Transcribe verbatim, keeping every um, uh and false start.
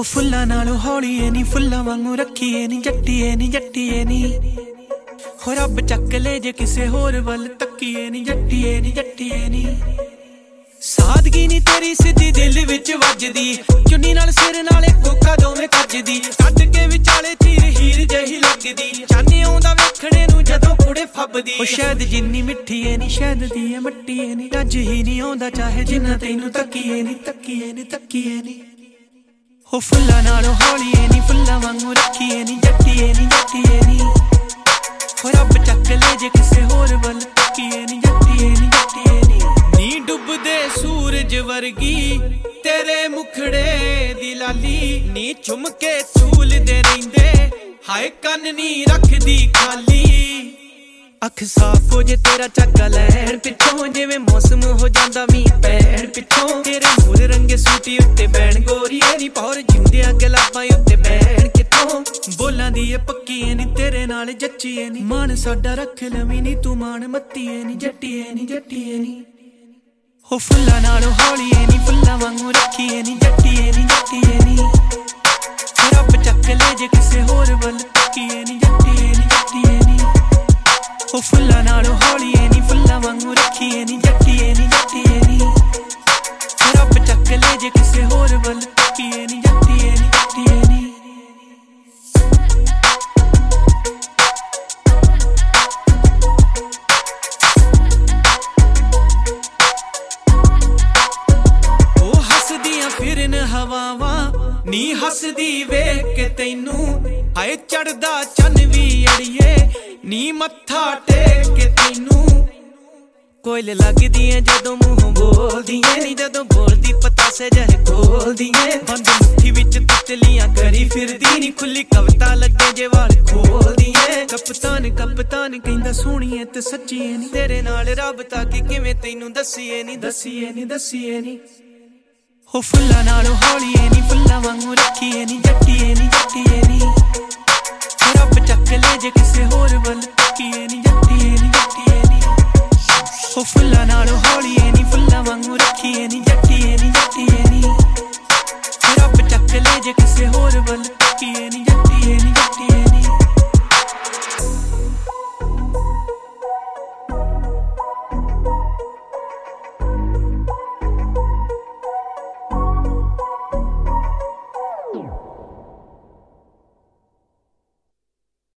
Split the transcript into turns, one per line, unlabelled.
ਉਹ ਫੁੱਲਾਂ ਨਾਲੋਂ ਹੌਲੀਏ ਨੀ, ਫੁੱਲਾਂ ਵਾਂਗੂ ਰੱਖੀਏ ਨੀ, ਜੱਟੀਏ ਨੀ ਜੱਟੀਏ ਨੀ। ਹੋ ਰੱਬ ਚੱਕ ਲੈ ਜੇ ਕਿਸੇ ਹੋਰ ਵੱਲ ਤੱਕੀਏ ਨੀ, ਜੱਟੀਏ ਨੀ ਜੱਟੀਏ ਨੀ। ਸਾਦਗੀ ਨੀ ਤੇਰੀ ਸਿੱਧੀ ਦਿਲ ਵਿੱਚ ਵੱਜਦੀ, ਚੁੰਨੀ ਨਾਲ ਸਿਰ ਨਾਲੇ ਕੋਕਾ ਦੋਵੇਂ ਕੱਜਦੀ। ਕੱਢ ਕੇ ਵਿਚਾਲੇ ਚੀਰ ਹੀਰ ਜਿਹੀ ਲੱਗਦੀ, ਚਾਨੇ ਆਉਂਦਾ ਵੇਖਣੇ ਨੂੰ ਜਦੋਂ ਕੁੜੇ ਫੱਬਦੀ। ਉਹ ਸ਼ਾਇਦ ਜਿੰਨੀ ਮਿੱਠੀ ਏ ਨੀ, ਸ਼ਾਇਦ ਦੀ ਏ ਮੱਟੀ ਏ ਨੀ। ਰੱਜ ਹੀ ਨੀ ਆਉਂਦਾ ਚਾਹੇ ਜਿੰਨਾ ਤੈਨੂੰ ਤੱਕੀਏ ਨੀ, ਤੱਕੀਏ ਨੀ ਤੱਕੀਏ ਨੀ। ਉਹ ਫੁੱਲਾਂ ਨਾਲੋਂ ਹੌਲੀਏ ਨੀ, ਫੁੱਲਾਂ ਵਾਂਗੂ ਰੱਖੀਏ ਨੀ, ਜੱਟੀਏ ਨੀ ਜੱਟੀਏ ਨੀ। ਹੋ ਰੱਬ ਚੱਕ ਲੈ ਜੇ ਕਿਸੇ ਹੋਰ ਵੱਲ ਤੱਕੀਏ ਨੀ, ਜੱਟੀਏ ਨੀ ਜੱਟੀਏ ਨੀ। ਨੀ ਡੁੱਬਦੇ ਸੂਰਜ ਵਰਗੀ ਤੇਰੇ ਮੁਖੜੇ ਦੀ ਲਾਲੀ, ਨੀ ਚੁੰਮ ਕੇ ਝੂਲਦੇ ਰਹਿੰਦੇ ਹਾਏ ਕੰਨ ਨੀ ਰੱਖਦੀ ਖਾਲੀ। ਅੱਖ ਸਾਫ਼ ਹੋ ਜੇ ਤੇਰਾ ਝਾਕਾ ਲੈਣ ਪਿੱਛੋਂ, ਜਿਵੇਂ ਮੌਸਮ ਹੋ ਜਾਂਦਾ ਮੀਂਹ ਪੈਣ ਪਿੱਛੋਂ। ਤੇਰੇ ਮੂਰ ਰੰਗੇ ਸੂਟੀ ਉੱਤੇ ਬੈਣ ਗੋਰੀਏ ਨੀ, ਪੌਰ ਜਿੰਦਿਆਂ ਗੁਲਾਬਾਂ ਉੱਤੇ ਬੈਣ ਕਿੱਥੋਂ। ਬੋਲਾਂ ਦੀ ਏ ਪੱਕੀਏ ਨੀ, ਤੇਰੇ ਨਾਲ ਜੱਚੀਏ ਨੀ। ਮਾਣ ਸਾਡਾ ਰੱਖ ਲਵੀਂ ਨੀ ਤੂੰ, ਮਾਣ ਮੱਤੀਏ ਨੀ, ਜੱਟੀਏ ਨੀ ਜੱਟੀਏ ਨੀ। ਉਹ ਫੁੱਲਾਂ ਨਾਲੋਂ ਹੌਲੀਏ ਨੀ, ਫੁੱਲਾਂ ਵਾਂਗੂ ਰੱਖੀਏ ਨੀ, ਜੱਟੀਏ ਨੀ ਜੱਟੀਏ ਨੀ। ਰੱਬ ਚੱਕ ਲੈ ਜੇ ਕਿਸੇ ਹੋਰ ਵੱਲ ਤੱਕੀਏ ਨੀ, ਜੱਟੀਏ ਨੀ ਜੱਟੀਏ ਨੀ। ਉਹ ਫੁੱਲਾਂ ਨਾਲੋਂ ਹੌਲੀਏ ਨੀ, ਫੁੱਲਾਂ ਵਾਂਗੂ ਰੱਖੀਏ ਨੀ, ਜੱਟੀਏ ਨੀ ਜੱਟੀਏ ਨੀ। ਰੱਬ ਚੱਕ ਲੈ ਜੇ ਕਿਸੇ ਹੋਰ ਵੱਲ ਤੱਕੀਏ ਨੀ, ਜੱਟੀਏ ਨੀ ਜੱਟੀਏ ਨੀ। ਉਹ ਹੱਸਦੀਆਂ ਫਿਰਨ ਹਵਾਵਾਂ ਨੀ, ਹੱਸਦੀ ਵੇਖ ਕੇ ਤੈਨੂੰ ਹਾਏ ਚੜਦਾ ਚੰਨ ਵੀ ਅੜੀਏ ਨੀ, ਮੱਥਾ ਟੇਕ ਕੇ ਤੈਨੂੰ। ਕੋਇਲ ਲੱਗਦੀ ਏ ਜਦੋਂ ਮੂੰਹੋਂ ਬੋਲਦੀ ਏ ਨੀ, ਜਦੋਂ ਬੋਲਦੀ ਪਤਾਸੇ ਜਿਹੇ ਖੋਲਦੀ ਏ। ਬੰਦ ਮੁੱਠੀ ਵਿੱਚ ਤਿਤਲੀਆਂ ਕਰੀ ਫਿਰਦੀ ਨੀ, ਖੁੱਲੀ ਕਵਿਤਾ ਲੱਗੇ ਜੇ ਵਾਲ ਖੋਲਦੀ ਏ। ਕਪਤਾਨ ਕਪਤਾਨ ਕਹਿੰਦਾ ਸੋਹਣੀਏ ਤੇ ਸੱਚੀਏ ਨੀ, ਤੇਰੇ ਨਾਲ ਰੱਬ ਤਾਂ ਕਿ ਕਿਵੇਂ ਤੈਨੂੰ ਦੱਸੀਏ ਨੀ, ਦੱਸੀਏ ਨੀ ਦੱਸੀਏ ਨੀ। ਉਹ ਫੁੱਲਾਂ ਨਾਲੋਂ ਹੌਲੀਏ ਨੀ, ਫੁੱਲਾਂ ਵਾਂਗੂ ਰੱਖੀਏ ਨੀ, ਜੱਟੀਏ ਨੀ ਜੱਟੀਏ ਨੀ। ਰੱਬ ਚੱਕ ਲੈ ਜੇ ਕਿਸੇ ਹੋਰ ਵੱਲ ਤੱਕੀਏ ਨੀ, ਜੱਟੀਏ ਨੀ ਜੱਟੀਏ ਨੀ। ਉਹ ਫੁੱਲਾਂ ਨਾਲੋਂ ਹੌਲੀਏ ਨੀ, ਫੁੱਲਾਂ ਵਾਂਗੂ ਰੱਖੀਏ ਨੀ, ਜੱਟੀਏ ਨੀ ਜੱਟੀਏ ਨੀ। ਰੱਬ ਚੱਕ ਲੈ ਜੇ ਕਿਸੇ ਹੋਰ ਵੱਲ ਤੱਕੀਏ ਨੀ।